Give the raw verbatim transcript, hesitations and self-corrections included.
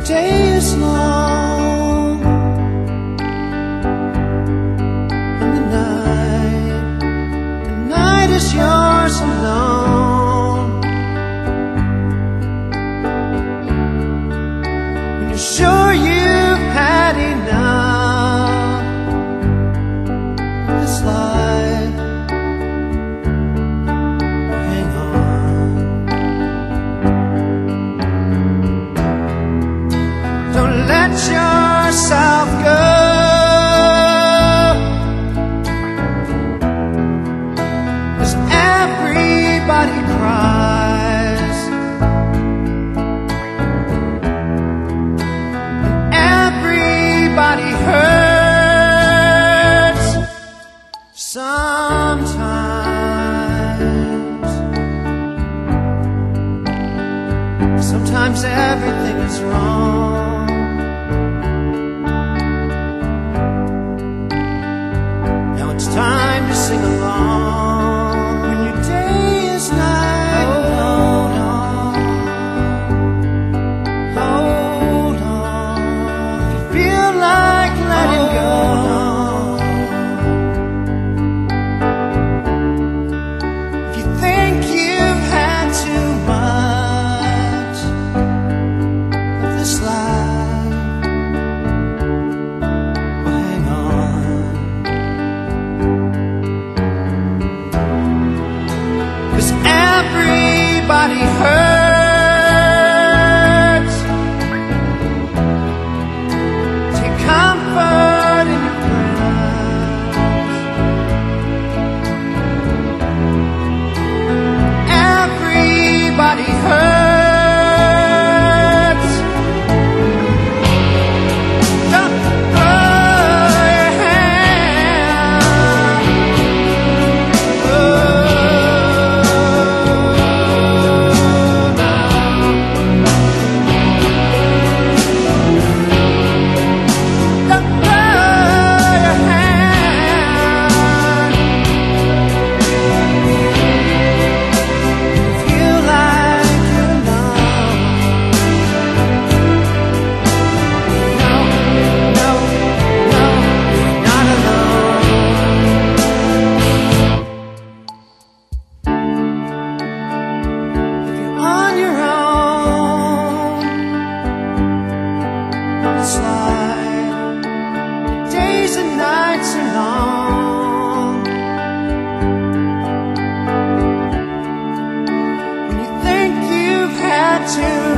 day is long and the night, the night is yours alone. When you're sure you've had enough of this life, hang on. Don't let yourself go, 'cause everybody cries, and everybody hurts sometimes. Sometimes everything is wrong. Now it's time to sing along. When your day is night, hold on, hold on. If you feel like letting go, if you think you've had too much of this life, well, hang on. 'Cause everybody hurts. Take comfort in your prayers. Everybody hurts. Don't throw your hand. Oh, don't throw your hand. Feel like you're alone. No, no, no, not alone. If you're on your own on this life, the days and nights are long. When you think you've had too